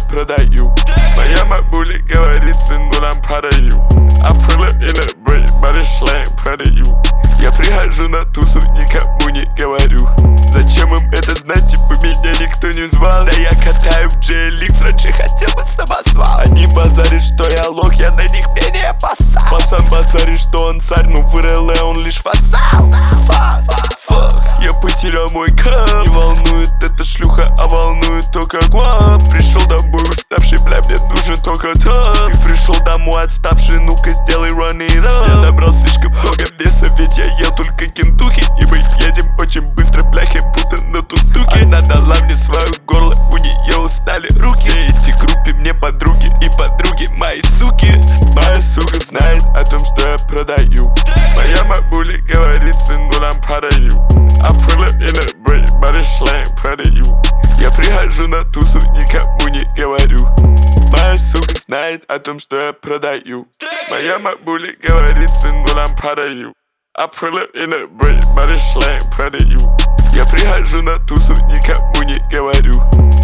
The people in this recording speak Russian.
продаю. Моя бабуля говорит: сыну, нам продаю. I pull up in a break, body slang, продаю. Я прихожу на тусу, никому не говорю. Зачем им это знать, типа меня никто не звал. Да я катаю в GLX, раньше хотел бы самосвал. Они базарят, что я лох, я на них пение посал. Пацан базарит, что он царь, но в РЛ он лишь фасал. Я потерял мой кап. Не волнует эта шлюха, а волнует только гвап. Пришел домой уставший, бля, мне нужен только так. Ты пришел домой отставший, ну-ка сделай run it up. Я набрал слишком много веса, ведь я ел только кентухи. И мы едем очень быстро, бляхи, будто на тутуке. Она дала мне свое горло, у нее устали руки. Все эти группы мне подруги и подруги мои суки. Моя сука знает о том, что я продаю. Моя бабуля говорит: сыну, нам продаю. I pull up in a break, body slang, продаю. Я прихожу на тусу, никому не говорю. Моя сука знает о том, что я продаю. Моя бабуля говорит: сыну, нам продаю. I pull up in a break, body slang, продаю. Я прихожу на тусу, никому не говорю.